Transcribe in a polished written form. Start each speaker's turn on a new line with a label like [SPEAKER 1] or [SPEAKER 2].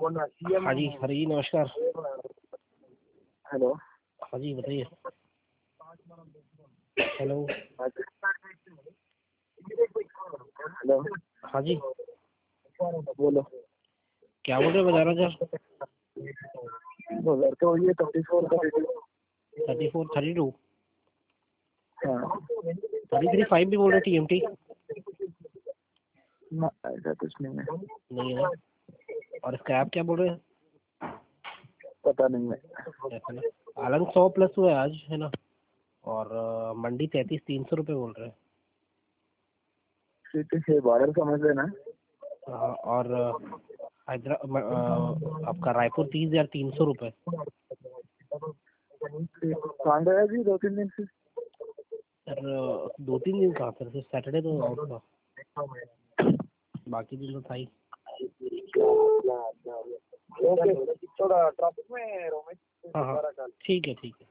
[SPEAKER 1] हाँ जी, हरी जी नमस्कार।
[SPEAKER 2] हेलो।
[SPEAKER 1] हाँ जी बताइए। हेलो।
[SPEAKER 2] हेलो।
[SPEAKER 1] हाँ जी
[SPEAKER 2] बोलो।
[SPEAKER 1] क्या बोल रहे हो? 11,000
[SPEAKER 2] बोलो तो ये 34 का
[SPEAKER 1] 34 32
[SPEAKER 2] हाँ
[SPEAKER 1] 33 5 भी बोल रहे TMT?
[SPEAKER 2] ना, ऐसा कुछ नहीं है।
[SPEAKER 1] नहीं है। और स्क्रैप क्या बोल रहे हैं?
[SPEAKER 2] पता नहीं है।
[SPEAKER 1] ऐसा ना, आलम 100 प्लस हुआ है आज, है ना। और मंडी 33 300 रुपये बोल रहे हैं।
[SPEAKER 2] ठीक है, बाहर समझ लेना।
[SPEAKER 1] हाँ, और आपका रायपुर 30,300 रुपये।
[SPEAKER 2] कहाँ गया जी 2-3 दिन से?
[SPEAKER 1] सर 2-3 दिन कहाँ सर, सैटरडे तो आउट था, बाकी दिन तो था ही।
[SPEAKER 2] ओके, थोड़ा ट्रैफिक में रोमेश।
[SPEAKER 1] हाँ हाँ ठीक है।